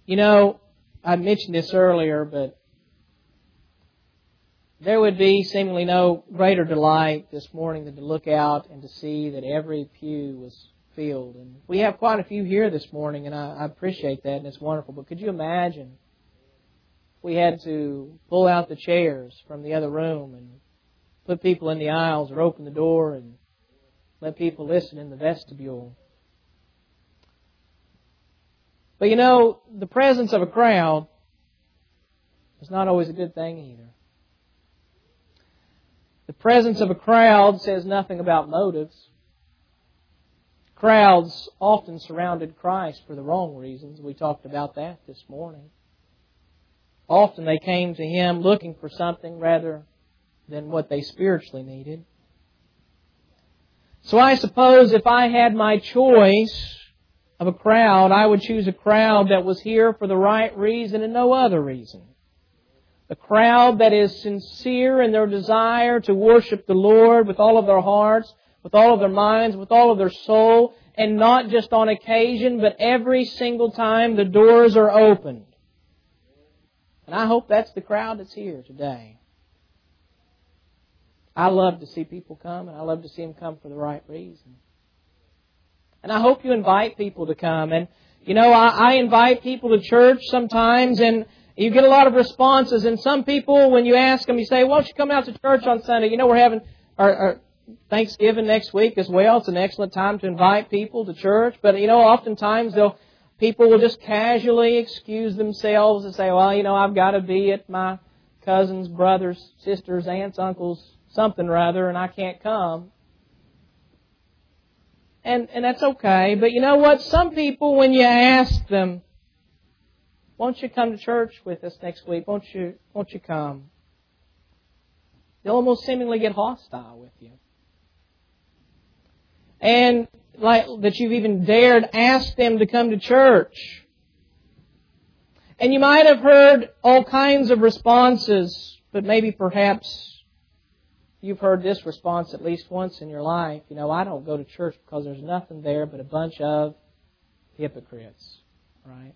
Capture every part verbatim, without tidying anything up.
You know, I mentioned this earlier, but there would be seemingly no greater delight this morning than to look out and to see that every pew was filled. And we have quite a few here this morning, and I, I appreciate that, and it's wonderful. But could you imagine if we had to pull out the chairs from the other room and put people in the aisles or open the door and let people listen in the vestibule? But you know, the presence of a crowd is not always a good thing either. The presence of a crowd says nothing about motives. Crowds often surrounded Christ for the wrong reasons. We talked about that this morning. Often they came to Him looking for something rather than what they spiritually needed. So I suppose if I had my choice of a crowd, I would choose a crowd that was here for the right reason and no other reason. A crowd that is sincere in their desire to worship the Lord with all of their hearts, with all of their minds, with all of their soul, and not just on occasion, but every single time the doors are opened. And I hope that's the crowd that's here today. I love to see people come, and I love to see them come for the right reason. And I hope you invite people to come. And, you know, I, I invite people to church sometimes, and you get a lot of responses. And some people, when you ask them, you say, why don't you come out to church on Sunday? You know, we're having our, our Thanksgiving next week as well. It's an excellent time to invite people to church. But, you know, oftentimes they'll people will just casually excuse themselves and say, well, you know, I've got to be at my cousins, brothers, sisters, aunts, uncles, something rather, and I can't come. And and that's okay. But you know what? Some people, when you ask them, won't you come to church with us next week? Won't you, won't you come? They'll almost seemingly get hostile with you. And like that you've even dared ask them to come to church. And you might have heard all kinds of responses, but maybe perhaps you've heard this response at least once in your life. You know, I don't go to church because there's nothing there but a bunch of hypocrites, right?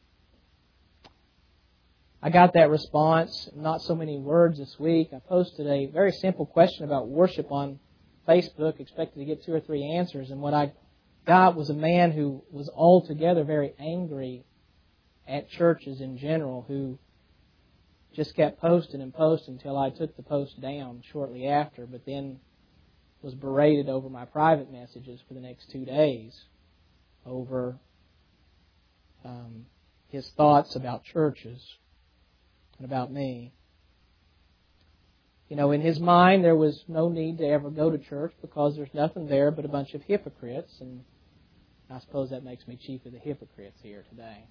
I got that response, not so many words this week. I posted a very simple question about worship on Facebook, expected to get two or three answers, and what I got was a man who was altogether very angry at churches in general, who just kept posting and posting until I took the post down shortly after, but then was berated over my private messages for the next two days over um, his thoughts about churches and about me. You know, in his mind, there was no need to ever go to church because there's nothing there but a bunch of hypocrites, and I suppose that makes me chief of the hypocrites here today.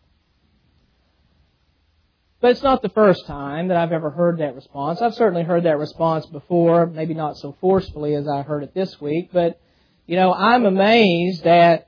But it's not the first time that I've ever heard that response. I've certainly heard that response before, maybe not so forcefully as I heard it this week, but, you know, I'm amazed at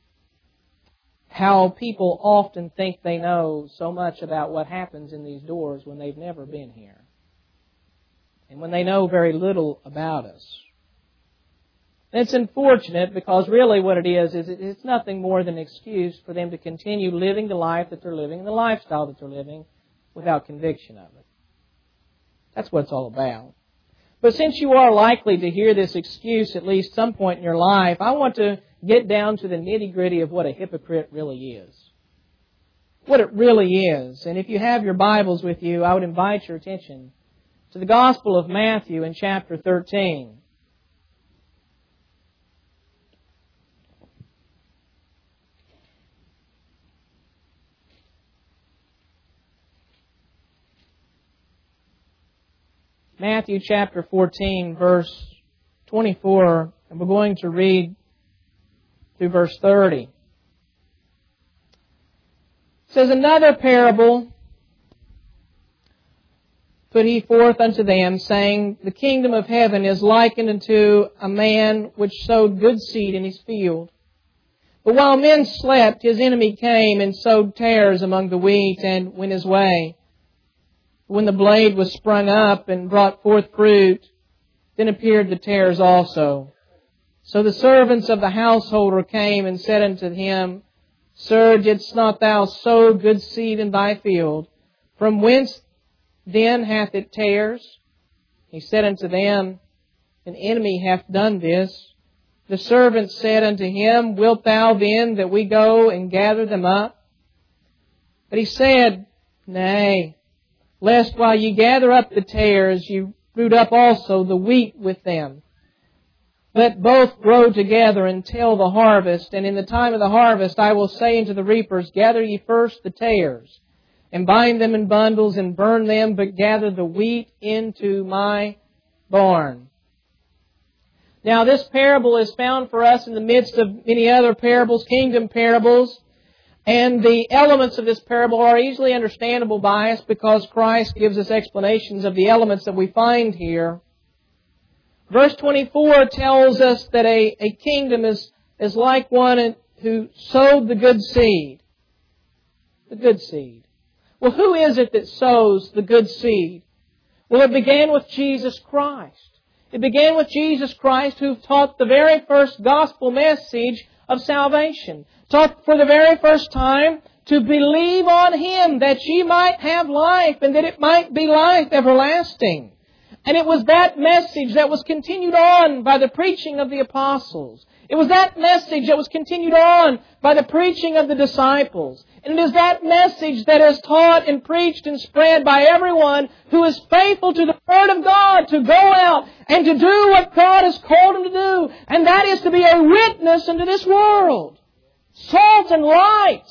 how people often think they know so much about what happens in these doors when they've never been here. And when they know very little about us. And it's unfortunate because really what it is, is it's nothing more than an excuse for them to continue living the life that they're living and the lifestyle that they're living without conviction of it. That's what it's all about. But since you are likely to hear this excuse at least some point in your life, I want to get down to the nitty-gritty of what a hypocrite really is. What it really is. And if you have your Bibles with you, I would invite your attention to the Gospel of Matthew in chapter thirteen. Matthew chapter fourteen, verse twenty-four, and we're going to read through verse thirty. It says, another parable put he forth unto them, saying, the kingdom of heaven is likened unto a man which sowed good seed in his field. But while men slept, his enemy came and sowed tares among the wheat, and went his way. When the blade was sprung up and brought forth fruit, then appeared the tares also. So the servants of the householder came and said unto him, Sir, didst not thou sow good seed in thy field? From whence then hath it tares? He said unto them, An enemy hath done this. The servant said unto him, Wilt thou then that we go and gather them up? But he said, Nay, lest while ye gather up the tares, ye root up also the wheat with them. Let both grow together until the harvest. And in the time of the harvest I will say unto the reapers, Gather ye first the tares, and bind them in bundles, and burn them, but gather the wheat into my barn. Now this parable is found for us in the midst of many other parables, kingdom parables. And the elements of this parable are easily understandable by us because Christ gives us explanations of the elements that we find here. Verse twenty-four tells us that a, a kingdom is, is like one who sowed the good seed. The good seed. Well, who is it that sows the good seed? Well, it began with Jesus Christ. It began with Jesus Christ, who taught the very first gospel message of salvation. Taught for the very first time to believe on Him that ye might have life and that it might be life everlasting. And it was that message that was continued on by the preaching of the apostles. It was that message that was continued on by the preaching of the disciples. And it is that message that is taught and preached and spread by everyone who is faithful to the Word of God to go out and to do what God has called them to do. And that is to be a witness unto this world. Salt and light.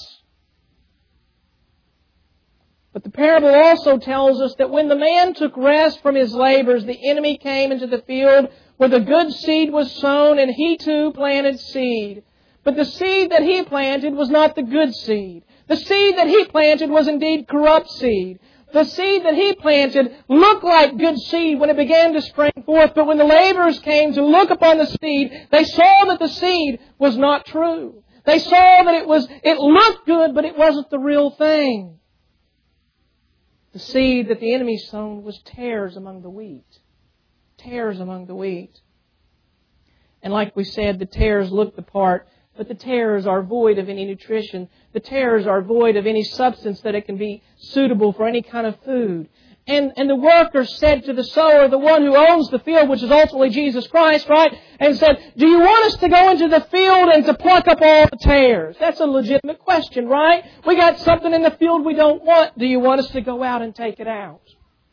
But the parable also tells us that when the man took rest from his labors, the enemy came into the field where the good seed was sown, and he too planted seed. But the seed that he planted was not the good seed. The seed that he planted was indeed corrupt seed. The seed that he planted looked like good seed when it began to spring forth, but when the laborers came to look upon the seed, they saw that the seed was not true. They saw that it was, it looked good, but it wasn't the real thing. The seed that the enemy sown was tares among the wheat. Tares among the wheat. And like we said, the tares look the part, but the tares are void of any nutrition. The tares are void of any substance that it can be suitable for any kind of food. And, and the worker said to the sower, the one who owns the field, which is ultimately Jesus Christ, right? And said, do you want us to go into the field and to pluck up all the tares? That's a legitimate question, right? We got something in the field we don't want. Do you want us to go out and take it out?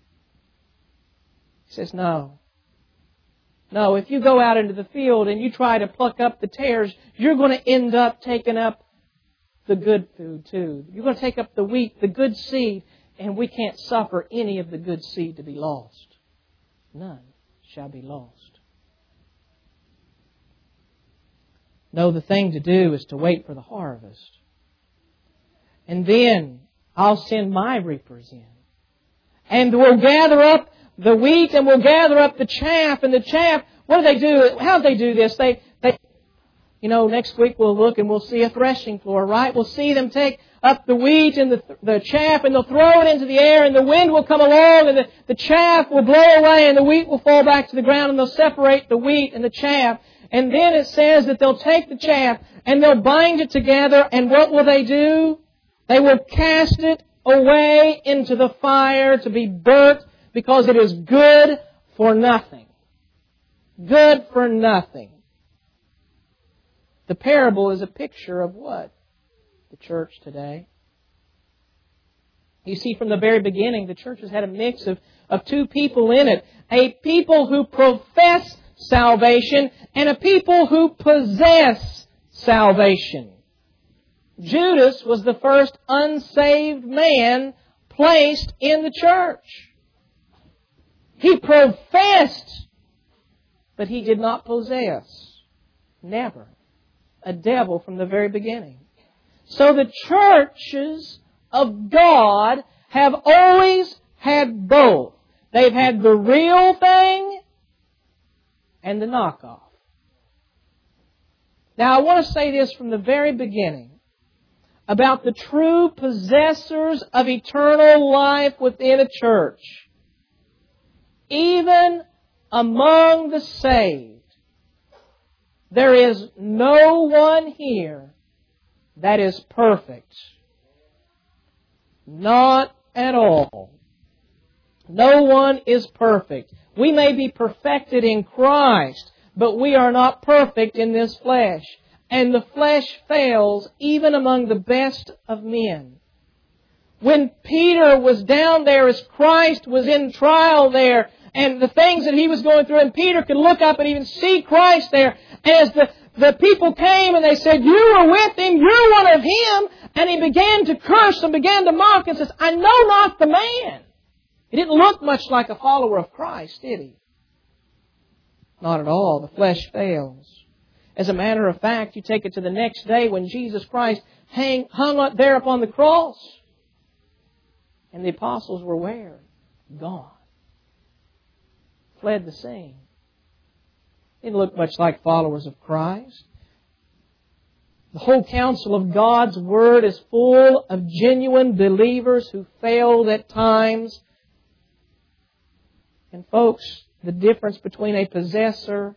He says, no. No, if you go out into the field and you try to pluck up the tares, you're going to end up taking up the good food too. You're going to take up the wheat, the good seed. And we can't suffer any of the good seed to be lost. None shall be lost. No, the thing to do is to wait for the harvest. And then I'll send my reapers in. And we'll gather up the wheat and we'll gather up the chaff. And the chaff, what do they do? How do they do this? They, they, you know, next week we'll look and we'll see a threshing floor, right? We'll see them take up the wheat and the, the chaff, and they'll throw it into the air, and the wind will come along, and the, the chaff will blow away, and the wheat will fall back to the ground, and they'll separate the wheat and the chaff. And then it says that they'll take the chaff, and they'll bind it together, and what will they do? They will cast it away into the fire to be burnt, because it is good for nothing. Good for nothing. The parable is a picture of what? The church today. You see, from the very beginning, the church has had a mix of, of two people in it. A people who profess salvation and a people who possess salvation. Judas was the first unsaved man placed in the church. He professed, but he did not possess. Never. A devil from the very beginning. So the churches of God have always had both. They've had the real thing and the knockoff. Now I want to say this from the very beginning about the true possessors of eternal life within a church. Even among the saved, there is no one here that is perfect. Not at all. No one is perfect. We may be perfected in Christ, but we are not perfect in this flesh. And the flesh fails even among the best of men. When Peter was down there as Christ was in trial there, and the things that he was going through, and Peter could look up and even see Christ there, as the, the people came and they said, "You were with Him, you're one of Him," and he began to curse and began to mock and says, "I know not the man." He didn't look much like a follower of Christ, did he? Not at all. The flesh fails. As a matter of fact, you take it to the next day when Jesus Christ hang, hung up there upon the cross. And the apostles were where? Gone. Fled the scene. Didn't look much like followers of Christ. The whole counsel of God's Word is full of genuine believers who failed at times. And folks, the difference between a possessor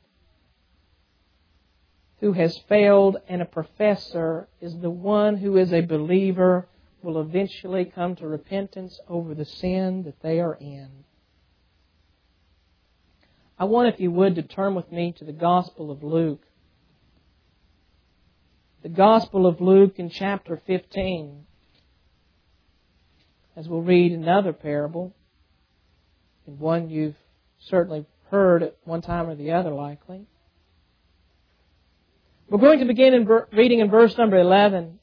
who has failed and a professor is the one who is a believer will eventually come to repentance over the sin that they are in. I want, if you would, to turn with me to the Gospel of Luke. The Gospel of Luke in chapter fifteen. As we'll read another parable, and one you've certainly heard at one time or the other, likely. We're going to begin in ver- reading in verse number eleven.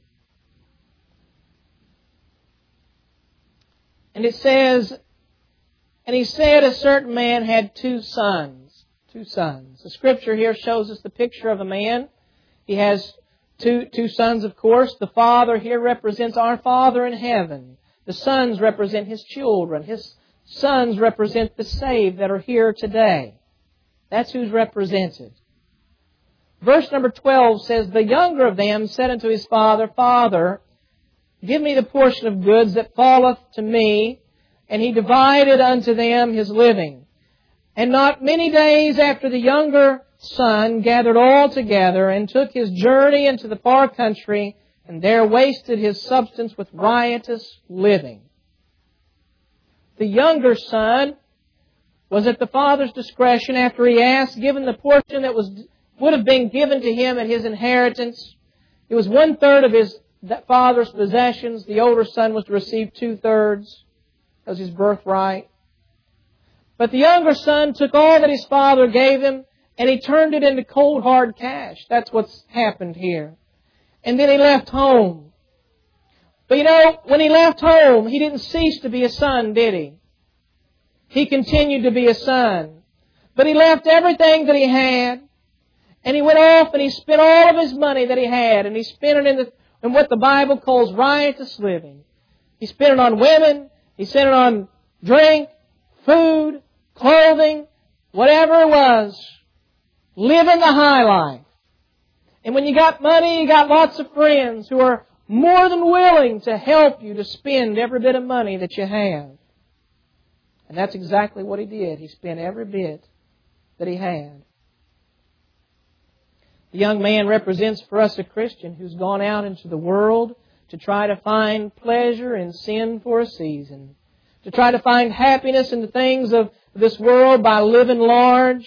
And it says, "And he said, a certain man had two sons." Two sons. The Scripture here shows us the picture of a man. He has two, two sons, of course. The father here represents our Father in heaven. The sons represent his children. His sons represent the saved that are here today. That's who's represented. Verse number twelve says, "The younger of them said unto his father, Father, give me the portion of goods that falleth to me. And he divided unto them his living. And not many days after the younger son gathered all together and took his journey into the far country, and there wasted his substance with riotous living." The younger son was at the father's discretion after he asked, given the portion that was would have been given to him at his inheritance. It was one third of his father's possessions. The older son was to receive two thirds. That was his birthright. But the younger son took all that his father gave him, and he turned it into cold hard cash. That's what's happened here. And then he left home. But you know, when he left home, he didn't cease to be a son, did he? He continued to be a son. But he left everything that he had, and he went off and he spent all of his money that he had, and he spent it in, the, in what the Bible calls riotous living. He spent it on women, he spent it on drink, food, clothing, whatever it was. Living the high life. And when you got money, you got lots of friends who are more than willing to help you to spend every bit of money that you have. And that's exactly what he did. He spent every bit that he had. The young man represents for us a Christian who's gone out into the world to try to find pleasure in sin for a season. To try to find happiness in the things of this world by living large.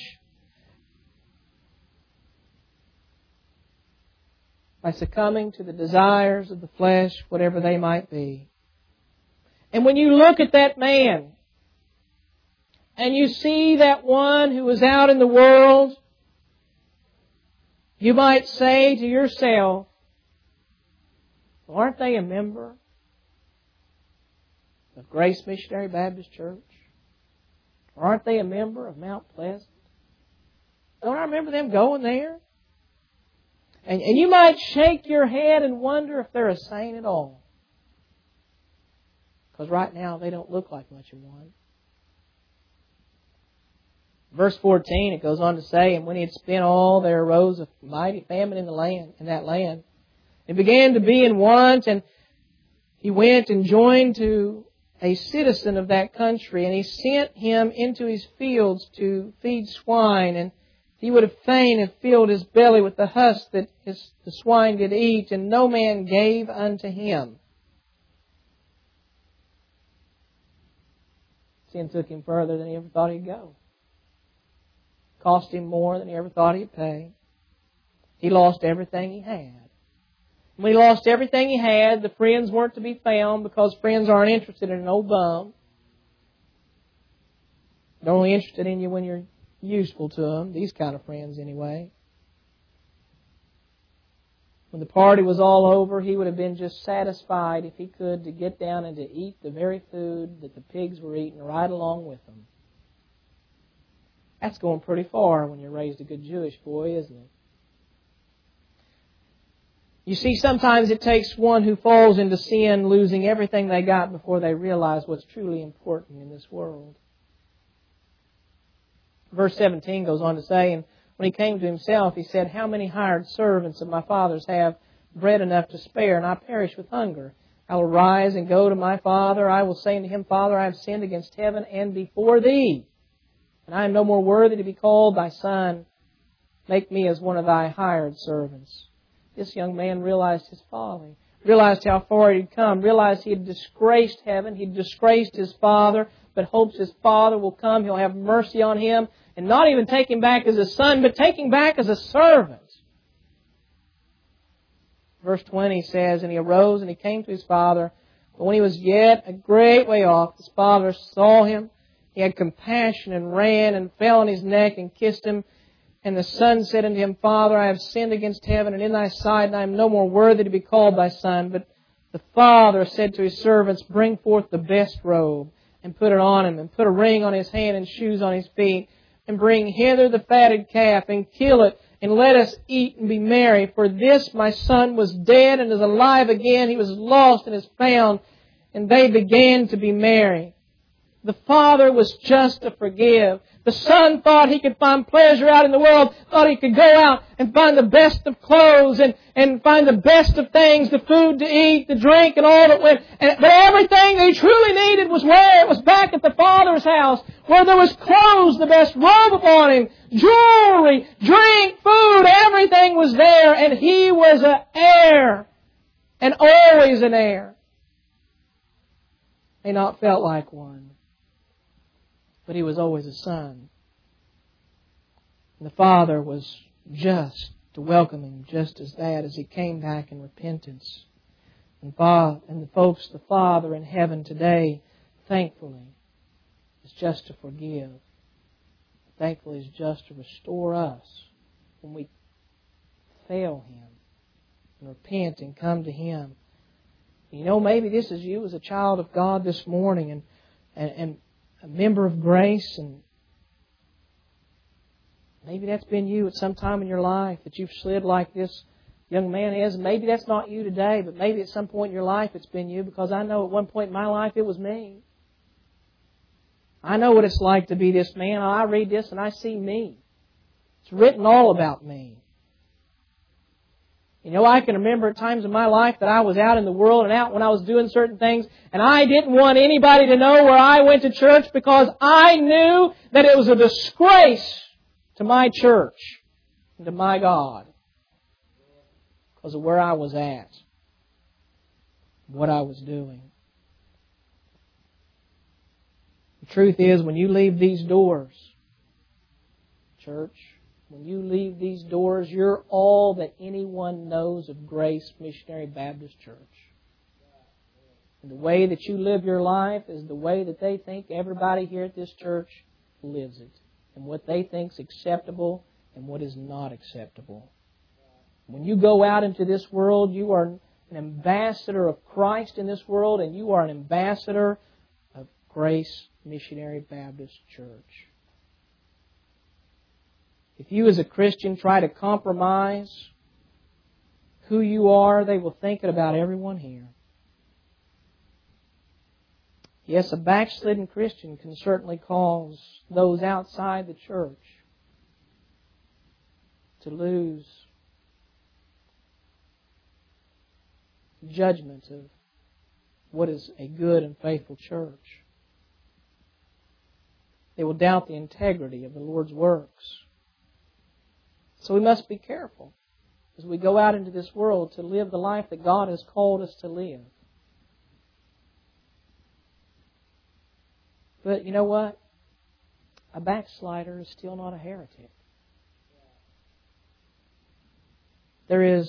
By succumbing to the desires of the flesh, whatever they might be. And when you look at that man, and you see that one who is out in the world, you might say to yourself, well, aren't they a member of Grace Missionary Baptist Church? Or aren't they a member of Mount Pleasant? Don't I remember them going there? And, and you might shake your head and wonder if they're a saint at all. Because right now they don't look like much of one. Verse fourteen, it goes on to say, "And when he had spent all, there arose a mighty famine in the land, in that land. It began to be in want, and he went and joined to a citizen of that country, and he sent him into his fields to feed swine. And He would have fain have filled his belly with the husk that his, the swine did eat, and no man gave unto him. Sin took him further than he ever thought he'd go. Cost him more than he ever thought he'd pay. He lost everything he had. When he lost everything he had, the friends weren't to be found, because friends aren't interested in an old bum. They're only interested in you when you're useful to them. These kind of friends, anyway. When the party was all over, he would have been just satisfied, if he could, to get down and to eat the very food that the pigs were eating right along with them. That's going pretty far when you're raised a good Jewish boy, isn't it? You see, sometimes it takes one who falls into sin, losing everything they got, before they realize what's truly important in this world. Verse seventeen goes on to say, and when he came to himself, he said, How many hired servants of my father's have bread enough to spare, and I perish with hunger? I will rise and go to my father. I will say unto him, Father, I have sinned against heaven and before thee, and I am no more worthy to be called thy son. Make me as one of thy hired servants. This young man realized his folly, realized how far he had come, realized he had disgraced heaven, he had disgraced his father, but hopes his father will come, he'll have mercy on him, and not even take him back as a son, but take him back as a servant. Verse twenty says, And he arose and he came to his father, but when he was yet a great way off, his father saw him, he had compassion and ran and fell on his neck and kissed him. And the son said unto him, Father, I have sinned against heaven and in thy sight, and I am no more worthy to be called thy son. But the father said to his servants, Bring forth the best robe, and put it on him, and put a ring on his hand and shoes on his feet, and bring hither the fatted calf, and kill it, and let us eat and be merry. For this my son was dead and is alive again. He was lost and is found. And they began to be merry. The father was just to forgive. The son thought he could find pleasure out in the world, thought he could go out and find the best of clothes and, and find the best of things, the food to eat, the drink, and all that went. And, but everything they truly needed was where? It was back at the father's house, where there was clothes, the best robe upon him, jewelry, drink, food, everything was there, and he was an heir, and always an heir. He not felt like one, but he was always a son. And the father was just to welcome him just as that, as he came back in repentance. And, Father, and the folks, the Father in heaven today, thankfully, is just to forgive. Thankfully, is just to restore us when we fail Him and repent and come to Him. You know, maybe this is you as a child of God this morning, and and, and a member of grace, and maybe that's been you at some time in your life, that you've slid like this young man is. Maybe that's not you today, but maybe at some point in your life it's been you, because I know at one point in my life it was me. I know what it's like to be this man. I read this and I see me. It's written all about me. You know, I can remember at times in my life that I was out in the world and out when I was doing certain things, and I didn't want anybody to know where I went to church, because I knew that it was a disgrace to my church and to my God because of where I was at, what I was doing. The truth is, when you leave these doors, church, when you leave these doors, you're all that anyone knows of Grace Missionary Baptist Church. And the way that you live your life is the way that they think everybody here at this church lives it, and what they think is acceptable and what is not acceptable. When you go out into this world, you are an ambassador of Christ in this world, and you are an ambassador of Grace Missionary Baptist Church. If you as a Christian try to compromise who you are, they will think it about everyone here. Yes, a backslidden Christian can certainly cause those outside the church to lose judgment of what is a good and faithful church. They will doubt the integrity of the Lord's works. So we must be careful as we go out into this world to live the life that God has called us to live. But you know what? A backslider is still not a heretic. There is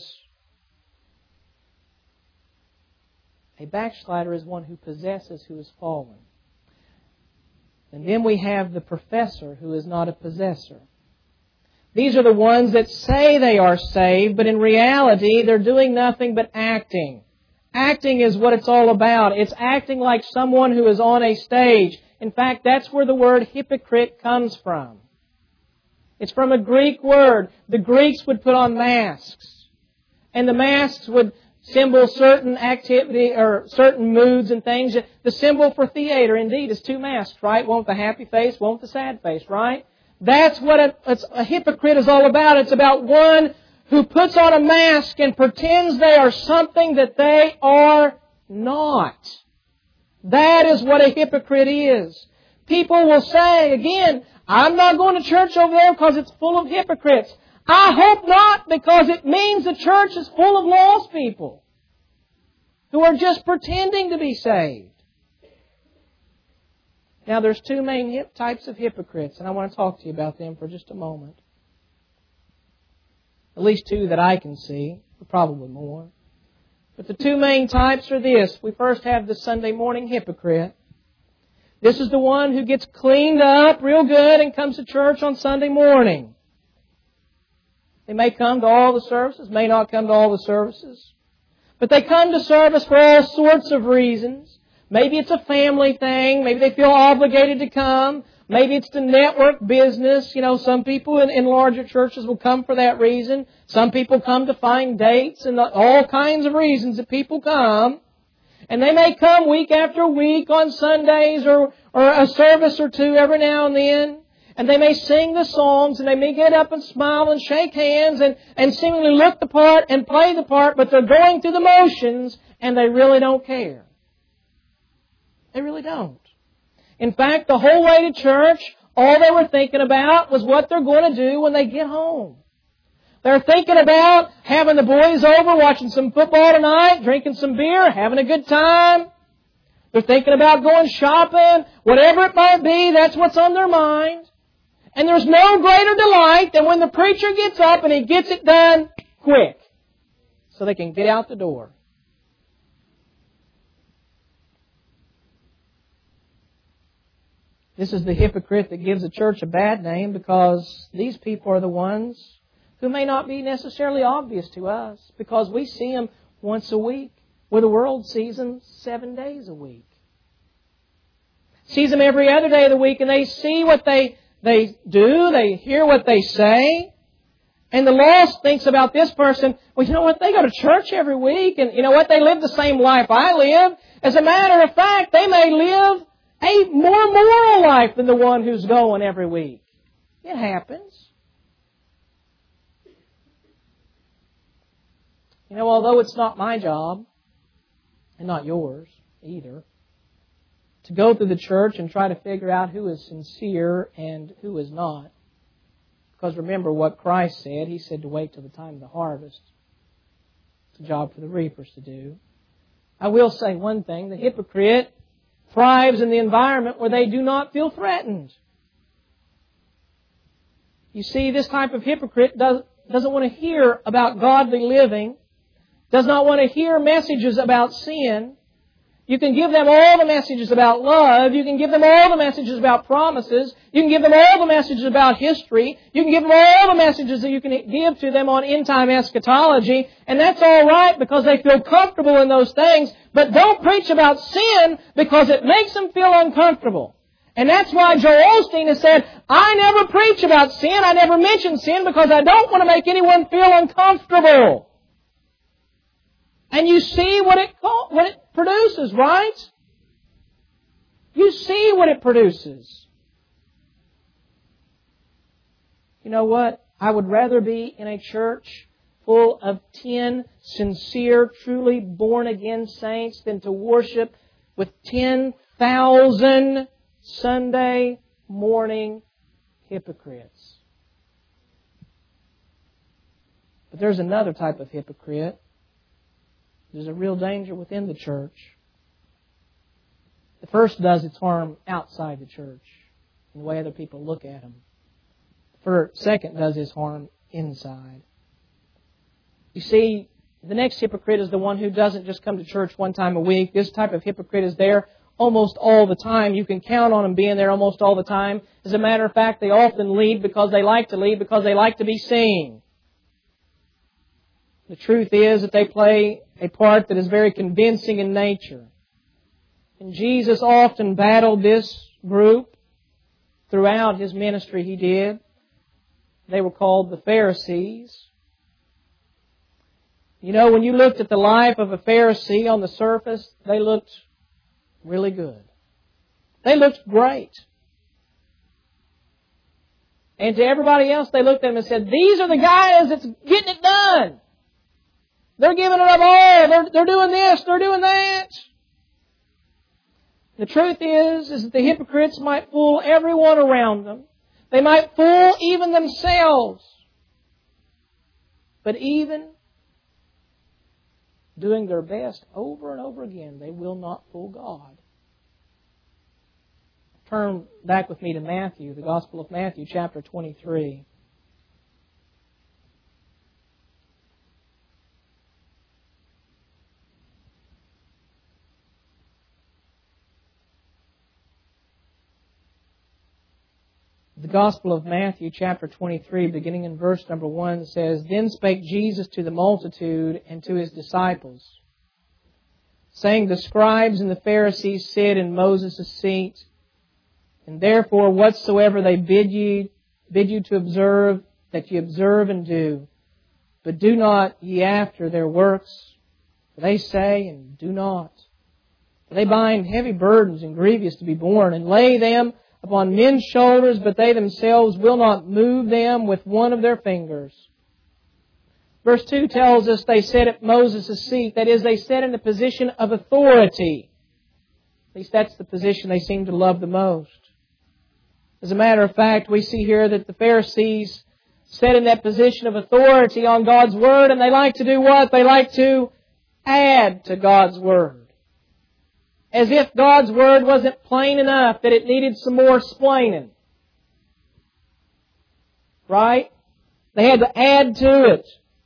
a backslider is one who possesses who is fallen. And then we have the professor who is not a possessor. These are the ones that say they are saved, but in reality they're doing nothing but acting. Acting is what it's all about. It's acting like someone who is on a stage. In fact, that's where the word hypocrite comes from. It's from a Greek word. The Greeks would put on masks. And the masks would symbol certain activity or certain moods and things. The symbol for theater, indeed, is two masks, right? One with the happy face, one with the sad face, right? That's what a, it's, a hypocrite is all about. It's about one who puts on a mask and pretends they are something that they are not. That is what a hypocrite is. People will say, again, I'm not going to church over there because it's full of hypocrites. I hope not, because it means the church is full of lost people who are just pretending to be saved. Now, there's two main hip types of hypocrites, and I want to talk to you about them for just a moment. At least two that I can see, but probably more. But the two main types are this. We first have the Sunday morning hypocrite. This is the one who gets cleaned up real good and comes to church on Sunday morning. They may come to all the services, may not come to all the services. But they come to service for all sorts of reasons. Maybe it's a family thing. Maybe they feel obligated to come. Maybe it's the network business. You know, some people in, in larger churches will come for that reason. Some people come to find dates and all kinds of reasons that people come. And they may come week after week on Sundays or, or a service or two every now and then. And they may sing the songs and they may get up and smile and shake hands and, and seemingly look the part and play the part, but they're going through the motions and they really don't care. They really don't. In fact, the whole way to church, all they were thinking about was what they're going to do when they get home. They're thinking about having the boys over, watching some football tonight, drinking some beer, having a good time. They're thinking about going shopping, whatever it might be, that's what's on their mind. And there's no greater delight than when the preacher gets up and he gets it done quick so they can get out the door. This is the hypocrite that gives the church a bad name because these people are the ones who may not be necessarily obvious to us because we see them once a week, where the world sees them seven days a week. Sees them every other day of the week, and they see what they, they do, they hear what they say. And the lost thinks about this person, well, you know what, they go to church every week, and you know what, they live the same life I live. As a matter of fact, they may live a more moral life than the one who's going every week. It happens. You know, although it's not my job, and not yours either, to go through the church and try to figure out who is sincere and who is not. Because remember what Christ said. He said to wait till the time of the harvest. It's a job for the reapers to do. I will say one thing. The hypocrite thrives in the environment where they do not feel threatened. You see, this type of hypocrite does, doesn't want to hear about godly living, does not want to hear messages about sin. You can give them all the messages about love. You can give them all the messages about promises. You can give them all the messages about history. You can give them all the messages that you can give to them on end-time eschatology. And that's all right because they feel comfortable in those things. But don't preach about sin because it makes them feel uncomfortable. And that's why Joel Osteen has said, I never preach about sin. I never mention sin because I don't want to make anyone feel uncomfortable. And you see what it what it produces, right? You see what it produces. You know what? I would rather be in a church full of ten sincere, truly born-again saints than to worship with ten thousand Sunday morning hypocrites. But there's another type of hypocrite. There's a real danger within the church. The first does its harm outside the church, in the way other people look at him. The second does his harm inside. You see, the next hypocrite is the one who doesn't just come to church one time a week. This type of hypocrite is there almost all the time. You can count on them being there almost all the time. As a matter of fact, they often lead because they like to lead, because they like to be seen. The truth is that they play a part that is very convincing in nature. And Jesus often battled this group throughout His ministry. He did. They were called the Pharisees. You know, when you looked at the life of a Pharisee on the surface, they looked really good. They looked great. And to everybody else, they looked at them and said, these are the guys that's getting it done. They're giving it up all. They're, they're doing this. They're doing that. The truth is, is that the hypocrites might fool everyone around them. They might fool even themselves. But even doing their best over and over again, they will not fool God. Turn back with me to Matthew, the Gospel of Matthew, chapter twenty-three. The Gospel of Matthew, chapter twenty-three, beginning in verse number one, says, Then spake Jesus to the multitude and to His disciples, saying, The scribes and the Pharisees sit in Moses' seat, and therefore whatsoever they bid you, bid you to observe, that ye observe and do. But do not ye after their works, for they say and do not. For they bind heavy burdens and grievous to be borne, and lay them upon men's shoulders, but they themselves will not move them with one of their fingers. Verse two tells us they sat at Moses' seat. That is, they sat in a position of authority. At least that's the position they seem to love the most. As a matter of fact, we see here that the Pharisees sat in that position of authority on God's Word, and they like to do what? They like to add to God's Word. As if God's Word wasn't plain enough, that it needed some more splaining. Right? They had to add to it.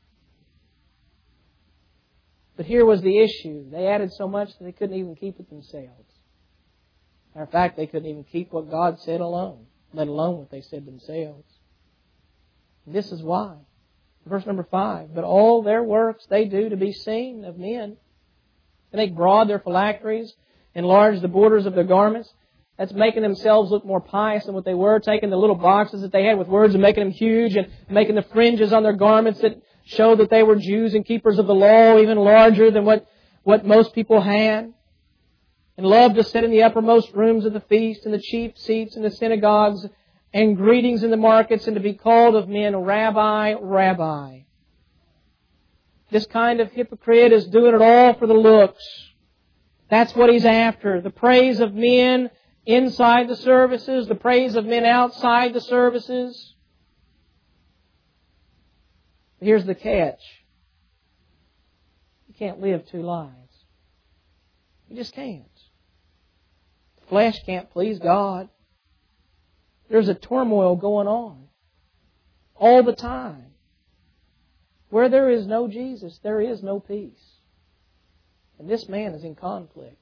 But here was the issue. They added so much that they couldn't even keep it themselves. Matter of fact, they couldn't even keep what God said alone, let alone what they said themselves. And this is why. Verse number five, But all their works they do to be seen of men. They make broad their phylacteries, enlarge the borders of their garments. That's making themselves look more pious than what they were, taking the little boxes that they had with words and making them huge, and making the fringes on their garments that show that they were Jews and keepers of the law even larger than what, what most people had. And loved to sit in the uppermost rooms of the feast and the chief seats in the synagogues and greetings in the markets, and to be called of men, Rabbi, Rabbi. This kind of hypocrite is doing it all for the looks. That's what he's after. The praise of men inside the services, the praise of men outside the services. But here's the catch. You can't live two lives. You just can't. The flesh can't please God. There's a turmoil going on all the time. Where there is no Jesus, there is no peace. And this man is in conflict.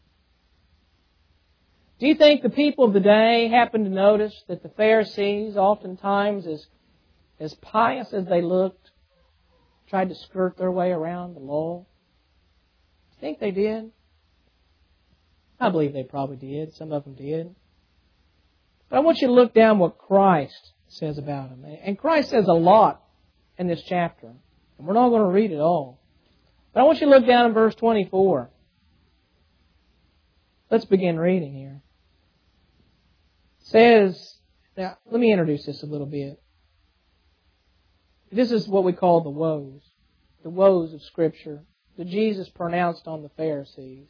Do you think the people of the day happen to notice that the Pharisees, oftentimes as, as pious as they looked, tried to skirt their way around the law? Do you think they did? I believe they probably did. Some of them did. But I want you to look down what Christ says about them. And Christ says a lot in this chapter. And we're not going to read it all. But I want you to look down in verse twenty-four. Let's begin reading here. It says, now let me introduce this a little bit. This is what we call the woes. The woes of Scripture that Jesus pronounced on the Pharisees.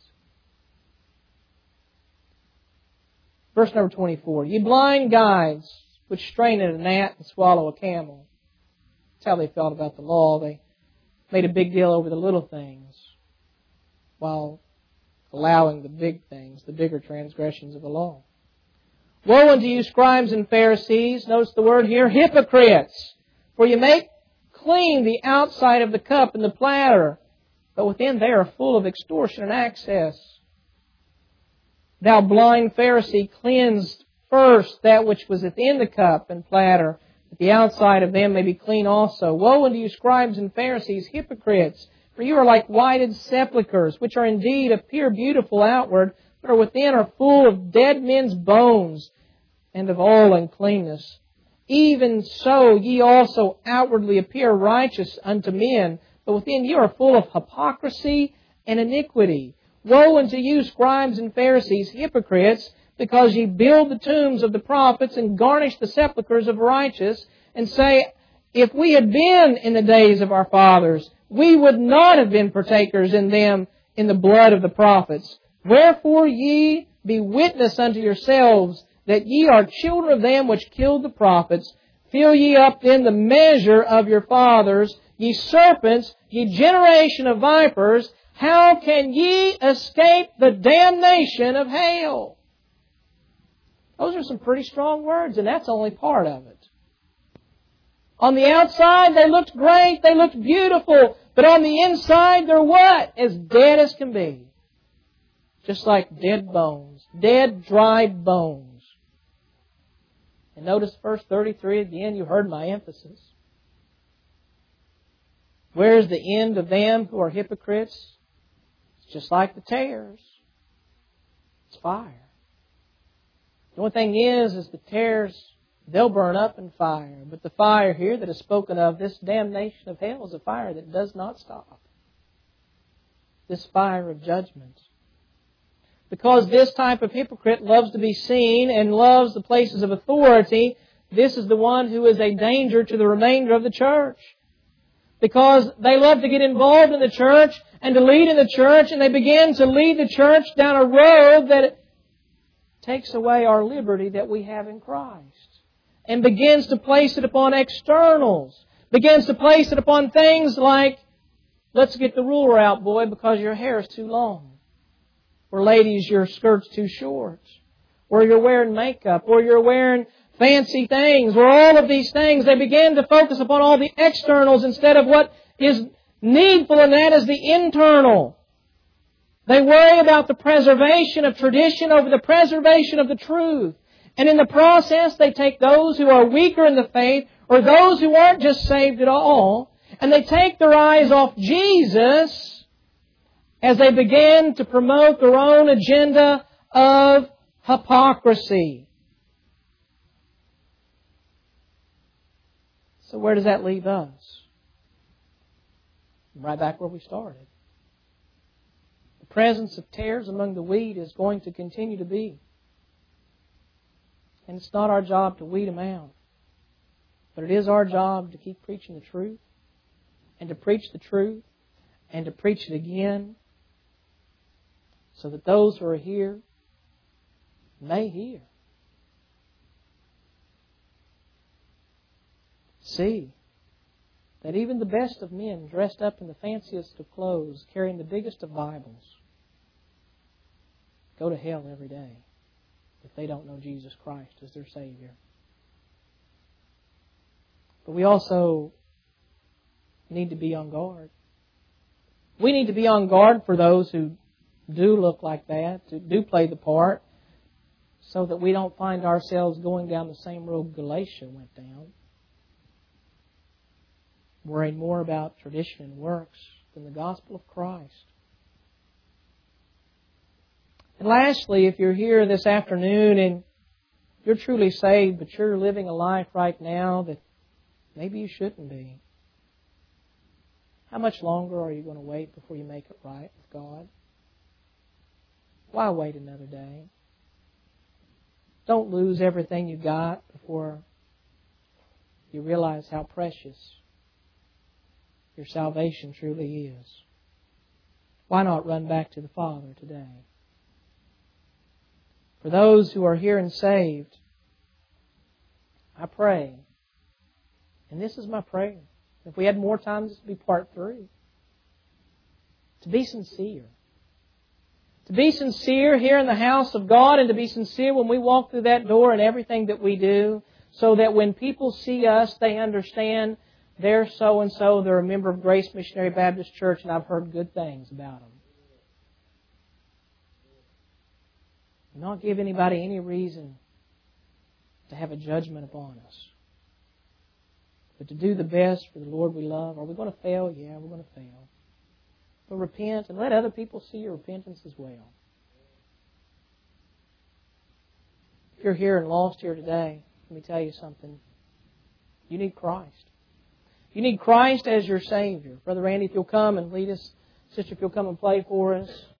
Verse number twenty-four. Ye blind guides, which strain at a gnat and swallow a camel. That's how they felt about the law. They made a big deal over the little things while allowing the big things, the bigger transgressions of the law. Woe unto you, scribes and Pharisees, notice the word here, hypocrites, for you make clean the outside of the cup and the platter, but within they are full of extortion and excess. Thou blind Pharisee, cleansed first that which was within the cup and platter, that the outside of them may be clean also. Woe unto you, scribes and Pharisees, hypocrites, for you are like whited sepulchres, which are indeed appear beautiful outward, but are within are full of dead men's bones and of all uncleanness. Even so ye also outwardly appear righteous unto men, but within you are full of hypocrisy and iniquity. Woe unto you, scribes and Pharisees, hypocrites, because ye build the tombs of the prophets and garnish the sepulchres of righteous, and say, if we had been in the days of our fathers, we would not have been partakers in them in the blood of the prophets. Wherefore ye be witness unto yourselves that ye are children of them which killed the prophets. Fill ye up then the measure of your fathers, ye serpents, ye generation of vipers. How can ye escape the damnation of hell? Those are some pretty strong words, and that's only part of it. On the outside, they looked great, they looked beautiful, but on the inside, they're what? As dead as can be. Just like dead bones. Dead, dry bones. And notice verse thirty-three again, you heard my emphasis. Where's the end of them who are hypocrites? It's just like the tares. It's fire. The only thing is, is the tares, they'll burn up in fire. But the fire here that is spoken of, this damnation of hell, is a fire that does not stop. This fire of judgment. Because this type of hypocrite loves to be seen and loves the places of authority, this is the one who is a danger to the remainder of the church. Because they love to get involved in the church and to lead in the church, and they begin to lead the church down a road that takes away our liberty that we have in Christ. And begins to place it upon externals. Begins to place it upon things like, let's get the ruler out, boy, because your hair is too long. Or ladies, your skirt's too short. Or you're wearing makeup. Or you're wearing fancy things. Or all of these things. They begin to focus upon all the externals instead of what is needful, and that is the internal. They worry about the preservation of tradition over the preservation of the truth. And in the process, they take those who are weaker in the faith, or those who aren't just saved at all, and they take their eyes off Jesus as they begin to promote their own agenda of hypocrisy. So where does that leave us? Right back where we started. The presence of tares among the wheat is going to continue to be. And it's not our job to weed them out. But it is our job to keep preaching the truth. And to preach the truth. And to preach it again. So that those who are here may hear. See that even the best of men, dressed up in the fanciest of clothes, carrying the biggest of Bibles, go to hell every day if they don't know Jesus Christ as their Savior. But we also need to be on guard. We need to be on guard for those who do look like that, who do play the part, so that we don't find ourselves going down the same road Galatia went down, worrying more about tradition and works than the gospel of Christ. And lastly, if you're here this afternoon and you're truly saved, but you're living a life right now that maybe you shouldn't be, how much longer are you going to wait before you make it right with God? Why wait another day? Don't lose everything you got before you realize how precious your salvation truly is. Why not run back to the Father today? For those who are here and saved, I pray, and this is my prayer, If we had more time, this would be part three. To be sincere. To be sincere here in the house of God, and to be sincere when we walk through that door in everything that we do, so that when people see us, they understand they're so-and-so, they're a member of Grace Missionary Baptist Church, and I've heard good things about them. Not give anybody any reason to have a judgment upon us. But to do the best for the Lord we love. Are we going to fail? Yeah, we're going to fail. But repent and let other people see your repentance as well. If you're here and lost here today, let me tell you something. You need Christ. You need Christ as your Savior. Brother Randy, if you'll come and lead us. Sister, if you'll come and play for us.